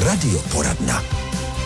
Radioporadna.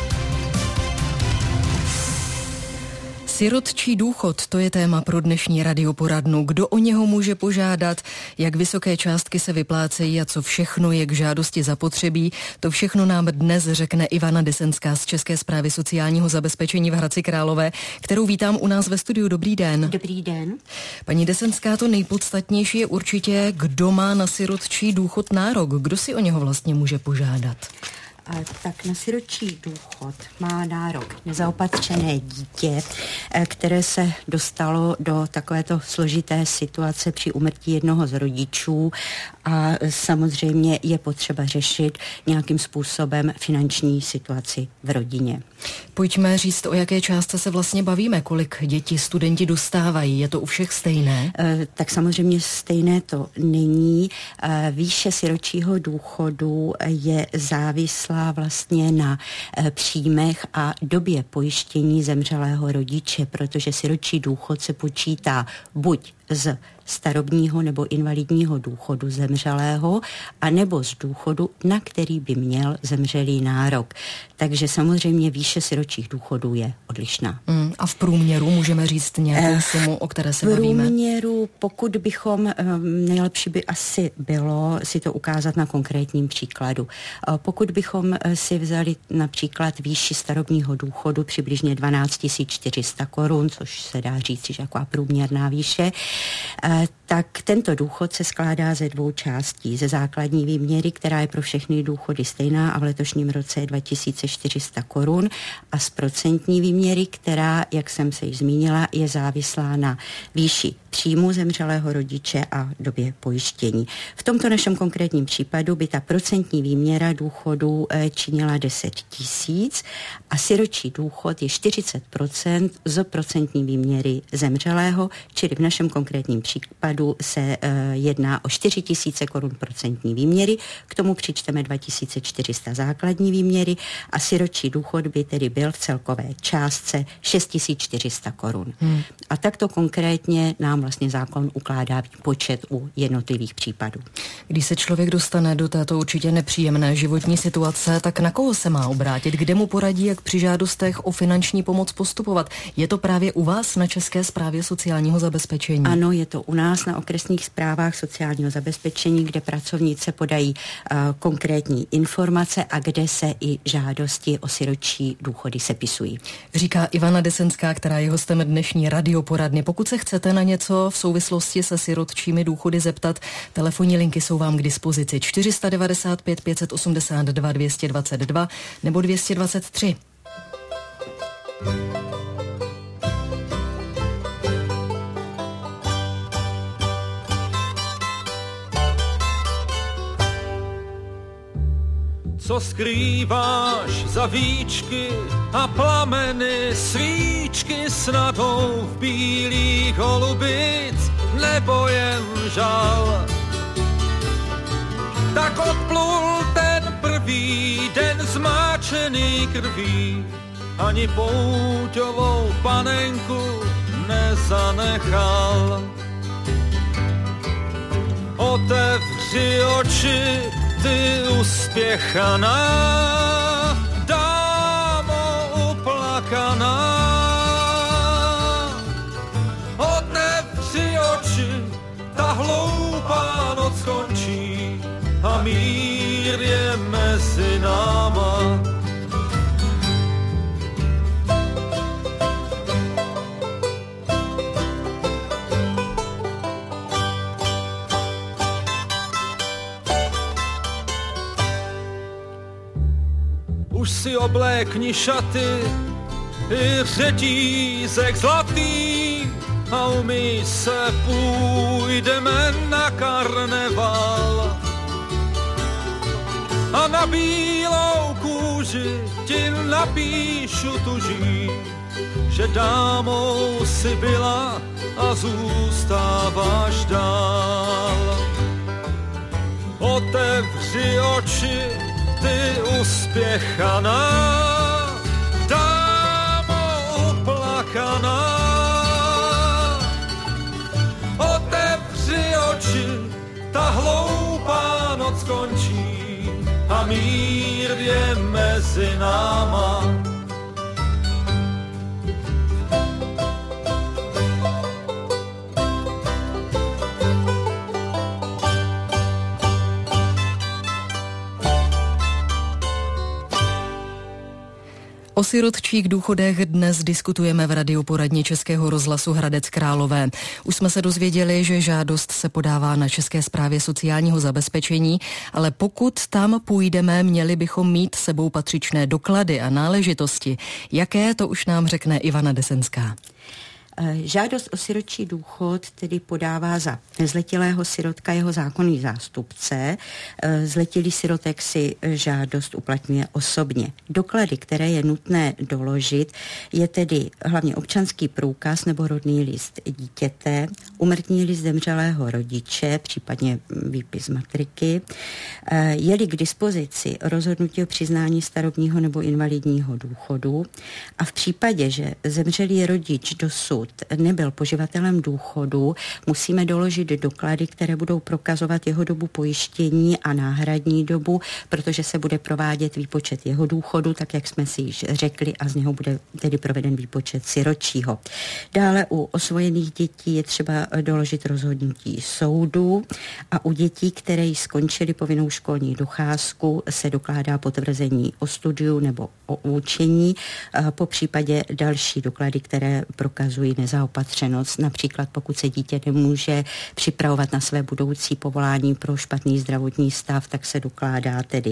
Sirotčí důchod, to je téma pro dnešní radioporadnu. Kdo o něho může požádat, jak vysoké částky se vyplácejí a co všechno je k žádosti zapotřebí, to všechno nám dnes řekne Ivana Desenská z České správy sociálního zabezpečení v Hradci Králové, kterou vítám u nás ve studiu. Dobrý den. Dobrý den. Paní Desenská, to nejpodstatnější je určitě, kdo má na sirotčí důchod nárok, kdo si o něho vlastně může požádat. Tak na sirotčí důchod má nárok nezaopatřené dítě, které se dostalo do takovéto složité situace při úmrtí jednoho z rodičů a samozřejmě je potřeba řešit nějakým způsobem finanční situaci v rodině. Pojďme říct, o jaké částce se vlastně bavíme, kolik děti studenti dostávají, je to u všech stejné? Tak samozřejmě stejné to není. Výše sirotčího důchodu je závislá vlastně na příjmech a době pojištění zemřelého rodiče, protože sirotčí důchod se počítá buď z starobního nebo invalidního důchodu zemřelého, anebo z důchodu, na který by měl zemřelý nárok. Takže samozřejmě výše sirotčích důchodů je odlišná. A v průměru můžeme říct nějakou sumu, o které se bavíme? V průměru, pokud bychom, nejlepší by asi bylo si to ukázat na konkrétním příkladu. Pokud bychom si vzali například výši starobního důchodu přibližně 12 400 korun, což se dá říct, že taková průměrná výše, tak tento důchod se skládá ze dvou částí. Ze základní výměry, která je pro všechny důchody stejná a v letošním roce je 2400 korun a z procentní výměry, která, jak jsem se již zmínila, je závislá na výši příjmu zemřelého rodiče a době pojištění. V tomto našem konkrétním případu by ta procentní výměra důchodu činila 10 000 a sirotčí důchod je 40% z procentní výměry zemřelého, čili v našem konkrétním případu se jedná o 4 000 korun procentní výměry, k tomu přičteme 2400 základní výměry a sirotčí důchod by tedy byl v celkové částce 6400 korun. A takto konkrétně nám vlastně zákon ukládá počet u jednotlivých případů. Když se člověk dostane do této určitě nepříjemné životní situace, tak na koho se má obrátit? Kde mu poradí, jak při žádostech o finanční pomoc postupovat? Je to právě u vás na České správě sociálního zabezpečení? Ano, je to u nás na okresních správách sociálního zabezpečení, kde pracovnice podají konkrétní informace a kde se i žádosti o sirotčí důchody sepisují. Říká Ivana Desenská, která je hostem dnešní radioporadny. Pokud se chcete na něco v souvislosti se sirotčími důchody zeptat, telefonní linky jsou vám k dispozici 495 582 222 nebo 223. Co skrýváš za víčky a plameny svíčky snadou v bílých holubic, nebo jen žal? Tak odplul ten prvý den zmáčený krví, ani pouťovou panenku nezanechal. Otevři oči, ty uspěchaná, dámo uplakaná. Otevři oči, ta hloupá noc končí a mír je mezi náma. Už si oblékni šaty i řetízek zlatý a umyj se, půjdeme na karneval. A na bílou kůži ti napíšu tuží, že dámou si byla a zůstáváš dál. Otevři oči, ty uspěchaná, dámo uplakaná. Otevři oči, ta hloupá noc končí a mír je mezi náma. O sirotčích důchodech dnes diskutujeme v radioporadně Českého rozhlasu Hradec Králové. Už jsme se dozvěděli, že žádost se podává na České správě sociálního zabezpečení, ale pokud tam půjdeme, měli bychom mít s sebou patřičné doklady a náležitosti. Jaké, to už nám řekne Ivana Desenská. Žádost o sirotčí důchod tedy podává za nezletilého sirotka jeho zákonný zástupce. Zletilý sirotek si žádost uplatňuje osobně. Doklady, které je nutné doložit, je tedy hlavně občanský průkaz nebo rodný list dítěte, úmrtní list zemřelého rodiče, případně výpis matriky. Je-li k dispozici rozhodnutí o přiznání starobního nebo invalidního důchodu a v případě, že zemřelý rodič dosud nebyl poživatelem důchodu, musíme doložit doklady, které budou prokazovat jeho dobu pojištění a náhradní dobu, protože se bude provádět výpočet jeho důchodu, tak jak jsme si již řekli, a z něho bude tedy proveden výpočet sirotčího. Dále u osvojených dětí je třeba doložit rozhodnutí soudu a u dětí, které již skončily povinnou školní docházku, se dokládá potvrzení o studiu nebo o učení, po případě další doklady, které prokazují nezaopatřenost. Například pokud se dítě nemůže připravovat na své budoucí povolání pro špatný zdravotní stav, tak se dokládá tedy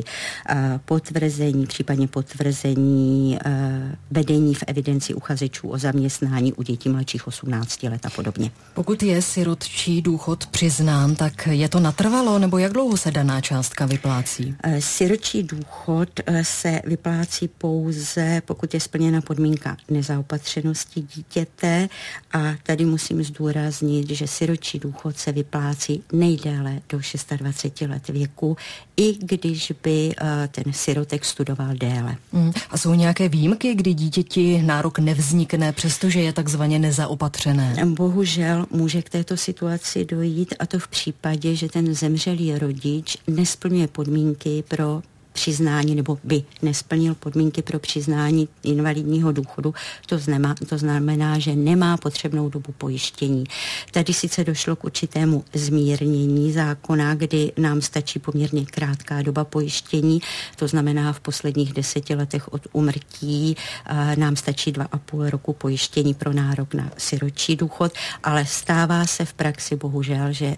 potvrzení, případně potvrzení vedení v evidenci uchazečů o zaměstnání u dětí mladších 18 let a podobně. Pokud je sirotčí důchod přiznán, tak je to natrvalo, nebo jak dlouho se daná částka vyplácí? Sirotčí důchod se vyplácí pouze, pokud je splněna podmínka nezaopatřenosti dítěte, a tady musím zdůraznit, že sirotčí důchod se vyplácí nejdéle do 26 let věku, i když by ten sirotek studoval déle. A jsou nějaké výjimky, kdy dítěti nárok nevznikne, přestože je takzvaně nezaopatřené? Bohužel může k této situaci dojít, a to v případě, že ten zemřelý rodič nesplňuje podmínky pro přiznání nebo by nesplnil podmínky pro přiznání invalidního důchodu, to znamená, že nemá potřebnou dobu pojištění. Tady sice došlo k určitému zmírnění zákona, kdy nám stačí poměrně krátká doba pojištění, to znamená v posledních 10 letech od úmrtí nám stačí 2,5 roku pojištění pro nárok na sirotčí důchod, ale stává se v praxi bohužel, že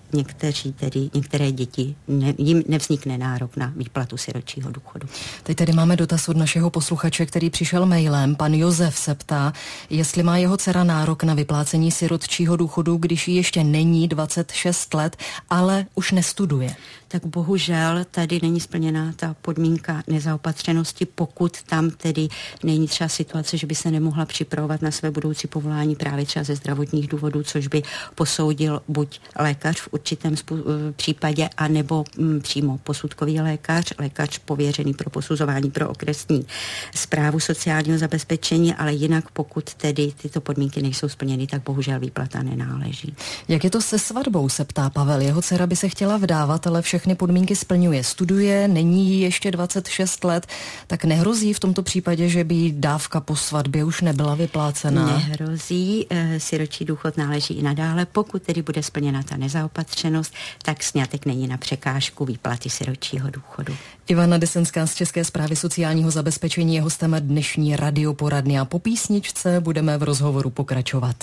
některé děti jim nevznikne nárok na výplatu sirotčího důchodu. Teď tedy máme dotaz od našeho posluchače, který přišel mailem. Pan Josef se ptá, jestli má jeho dcera nárok na vyplácení sirotčího důchodu, když jí ještě není 26 let, ale už nestuduje. Tak bohužel tady není splněná ta podmínka nezaopatřenosti, pokud tam tedy není třeba situace, že by se nemohla připravovat na své budoucí povolání právě třeba ze zdravotních důvodů, což by posoudil buď lékař v určitém případě, anebo přímo posudkový lékař pověřený pro posuzování pro okresní správu sociálního zabezpečení, ale jinak pokud tedy tyto podmínky nejsou splněny, tak bohužel výplata nenáleží. Jak je to se svatbou, se ptá Pavel. Jeho dcera by se chtěla vdávat, ale všechny podmínky splňuje. Studuje, není jí ještě 26 let, tak nehrozí v tomto případě, že by jí dávka po svatbě už nebyla vyplácena? Nehrozí, sirotčí důchod náleží i nadále. Pokud tedy bude splněna ta nezaopatřenost, tak sňatek není na překážku výplaty sirotčího důchodu. Ivana Desenská z České správy sociálního zabezpečení je hostem dnešní radioporadny a po písničce budeme v rozhovoru pokračovat.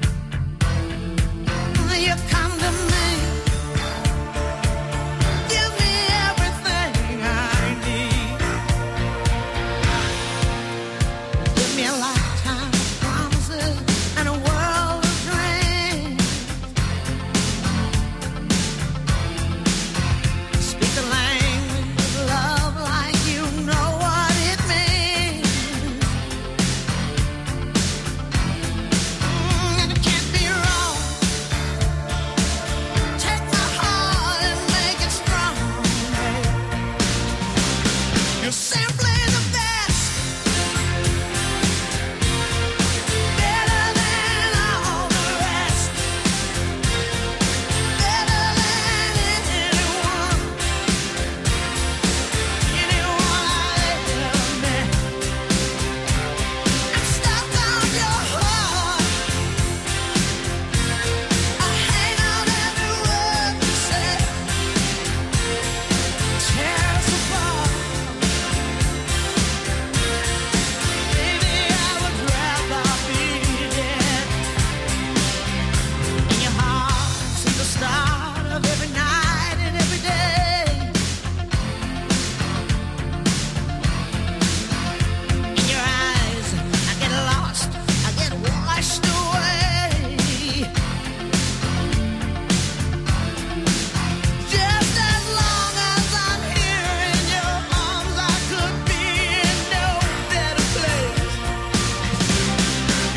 You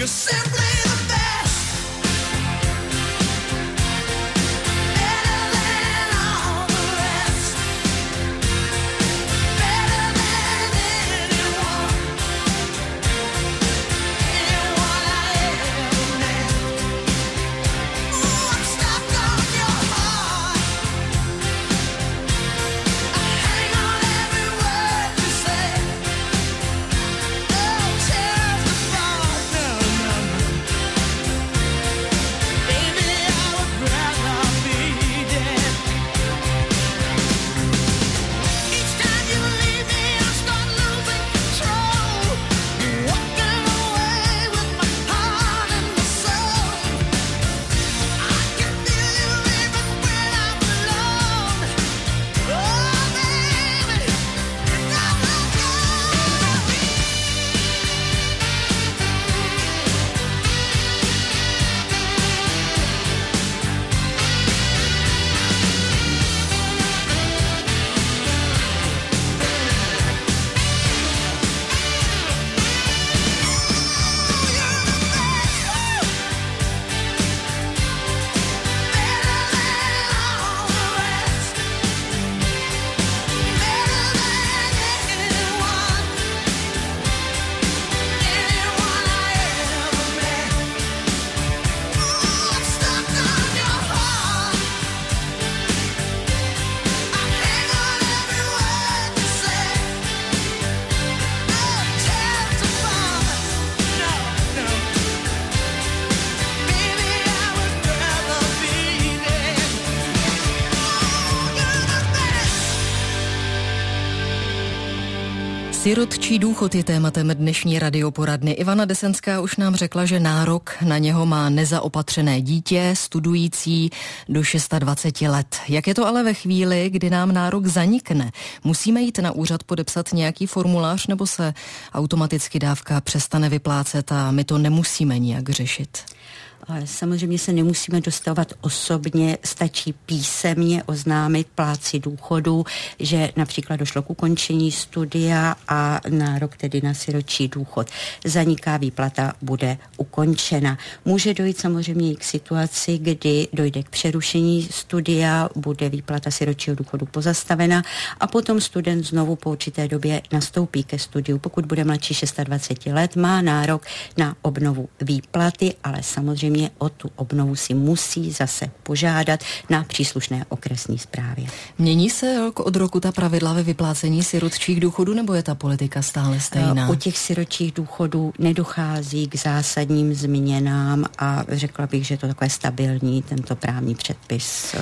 Sirotčí důchod je tématem dnešní radioporadny. Ivana Desenská už nám řekla, že nárok na něho má nezaopatřené dítě, studující do 26 let. Jak je to ale ve chvíli, kdy nám nárok zanikne? Musíme jít na úřad podepsat nějaký formulář, nebo se automaticky dávka přestane vyplácet a my to nemusíme nijak řešit? Samozřejmě se nemusíme dostavovat osobně, stačí písemně oznámit plátci důchodu, že například došlo k ukončení studia a nárok tedy na sirotčí důchod zaniká, výplata bude ukončena. Může dojít samozřejmě i k situaci, kdy dojde k přerušení studia, bude výplata sirotčího důchodu pozastavena a potom student znovu po určité době nastoupí ke studiu. Pokud bude mladší 26 let, má nárok na obnovu výplaty, ale samozřejmě o tu obnovu si musí zase požádat na příslušné okresní správě. Mění se rok od roku ta pravidla ve vyplácení sirotčích důchodů, nebo je ta politika stále stejná? U těch sirotčích důchodů nedochází k zásadním změnám a řekla bych, že to takové stabilní, tento právní předpis.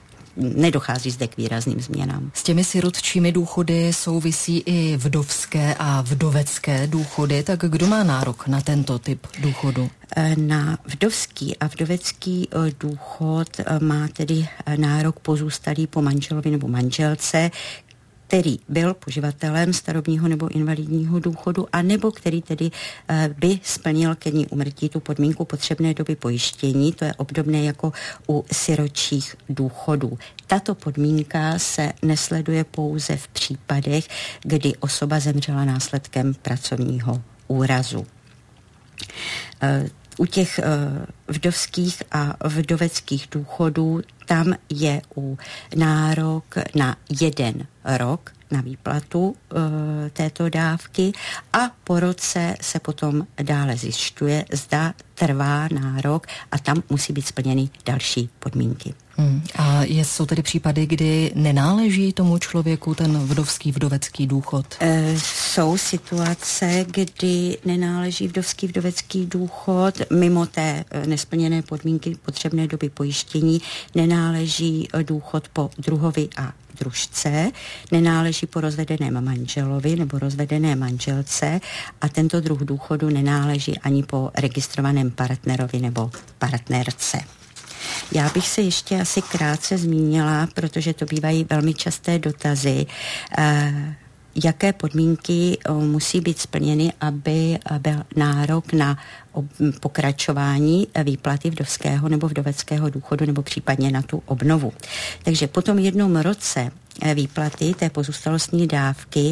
Nedochází zde k výrazným změnám. S těmi sirotčími důchody souvisí i vdovské a vdovecké důchody, tak kdo má nárok na tento typ důchodu? Na vdovský a vdovecký důchod má tedy nárok pozůstalý po manželovi nebo manželce, který byl poživatelem starobního nebo invalidního důchodu, a nebo který tedy by splnil ke dni úmrtí tu podmínku potřebné doby pojištění. To je obdobné jako u sirotčích důchodů. Tato podmínka se nesleduje pouze v případech, kdy osoba zemřela následkem pracovního úrazu. U těch vdovských a vdoveckých důchodů tam je nárok na 1 rok na výplatu této dávky a po roce se potom dále zjišťuje, zda trvá nárok a tam musí být splněny další podmínky. A jsou tedy případy, kdy nenáleží tomu člověku ten vdovský, vdovecký důchod? Jsou situace, kdy nenáleží vdovský, vdovecký důchod mimo té nesplněné podmínky potřebné doby pojištění, nenáleží důchod po druhovi a družce, nenáleží po rozvedeném manželovi nebo rozvedené manželce a tento druh důchodu nenáleží ani po registrovaném partnerovi nebo partnerce. Já bych se ještě asi krátce zmínila, protože to bývají velmi časté dotazy, jaké podmínky musí být splněny, aby byl nárok na pokračování výplaty vdovského nebo vdoveckého důchodu nebo případně na tu obnovu. Takže po tom 1 roce výplaty té pozůstalostní dávky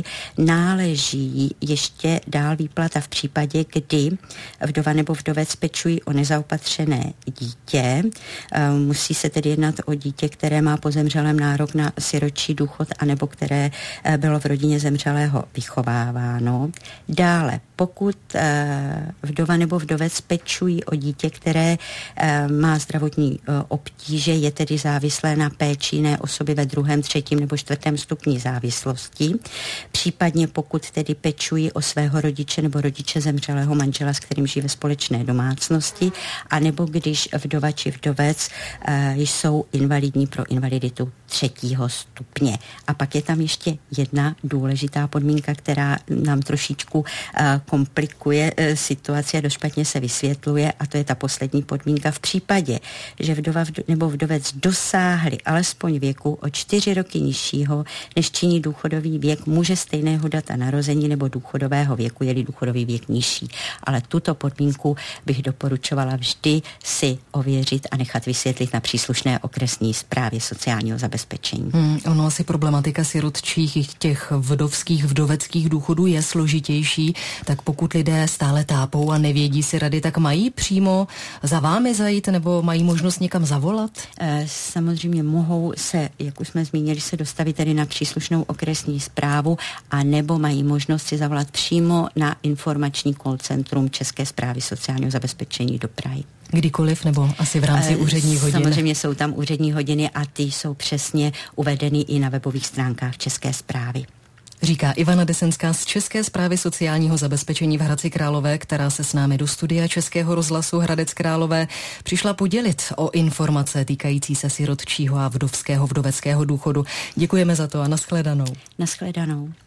náleží ještě dál výplata v případě, kdy vdova nebo vdovec pečují o nezaopatřené dítě. Musí se tedy jednat o dítě, které má po zemřelém nárok na sirotčí důchod, anebo které bylo v rodině zemřelého vychováváno. Dále, pokud vdova nebo vdovec pečují o dítě, které má zdravotní obtíže, je tedy závislé na péči jiné osoby ve 2., 3. nebo 4. stupni závislosti. Případně pokud tedy pečují o svého rodiče nebo rodiče zemřelého manžela, s kterým žijí ve společné domácnosti, anebo když vdova či vdovec jsou invalidní pro invaliditu 3. stupně. A pak je tam ještě jedna důležitá podmínka, která nám trošičku komplikuje situaci a došpatně se vysvětluje, a to je ta poslední podmínka. V případě, že vdova nebo vdovec dosáhli alespoň věku o 4 roky nižšího, než činí důchodový věk muže stejného data narození nebo důchodového věku, je-li důchodový věk nižší. Ale tuto podmínku bych doporučovala vždy si ověřit a nechat vysvětlit na příslušné okresní správě sociálního zabezpečení. Ono asi problematika sirotčích i těch vdoveckých důchodů je složitější, tak pokud lidé stále tápou a nevědí si rady, tak mají přímo za vámi zajít nebo mají možnost někam zavolat? Samozřejmě mohou se, jak už jsme zmínili, se dostavit tedy na příslušnou okresní správu, a nebo mají možnost si zavolat přímo na informační call centrum České správy sociálního zabezpečení do Prahy. Kdykoliv, nebo asi v rámci úředních hodin? Samozřejmě jsou tam úřední hodiny a ty jsou přesně uvedeny i na webových stránkách České správy. Říká Ivana Desenská z České správy sociálního zabezpečení v Hradci Králové, která se s námi do studia Českého rozhlasu Hradec Králové přišla podělit o informace týkající se sirotčího a vdoveckého důchodu. Děkujeme za to a nashledanou. Nashledanou.